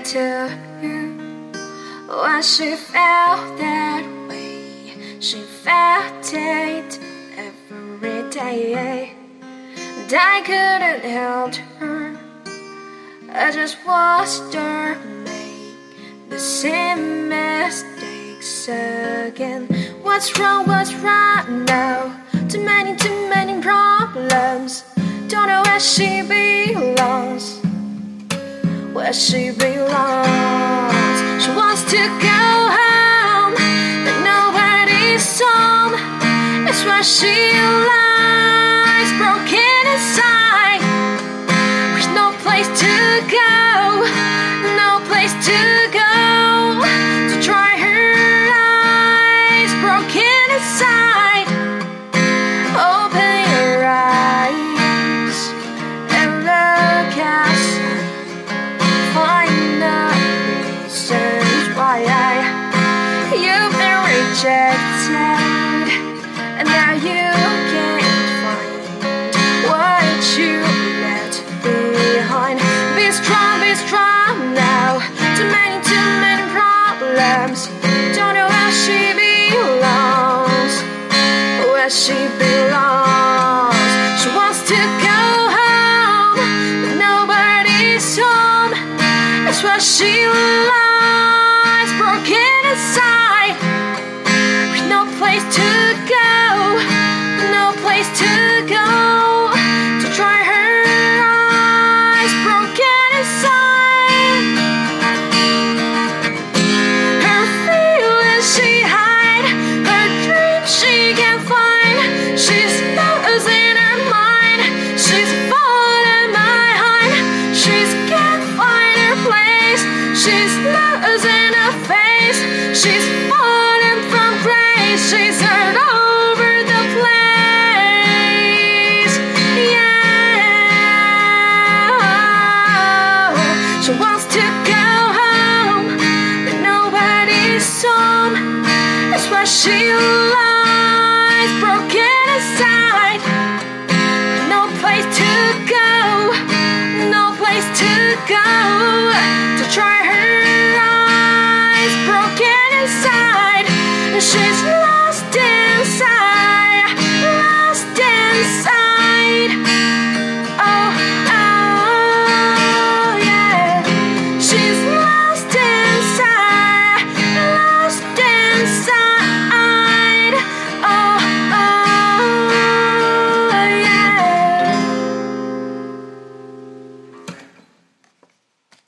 to you. When she felt that way, she felt it every day. And I couldn't help her, I just watched her make the same mistakes again. What's wrong now? Too many problems. Don't know where she belongs, where she belongs. She wants to go home, but nobody's home. It's where she lies, broken inside, with no place to go, no place to go. To dry her eyes, broken inside. Open your eyes and look outside. Find the reasons why you've been rejected, and now you can't find what you left behind. Be strong now. Too many problems. Don't know where she belongs, where she belongs. She wants to go home, but nobody's home. It's where she lies, broken inside, with no place to go, no place to go. To dry her eyes, broken inside. Her feelings she hide, her dreams she can't find. She's losing her mind, she's falling behind. She can't find her place, she's losing her face. She's falling from grace, she's hurt over the place. Yeah, she wants to go home, but nobody's home. It's where she lies, broken inside. No place to go, no place to go. To dry her eyes, broken inside. She's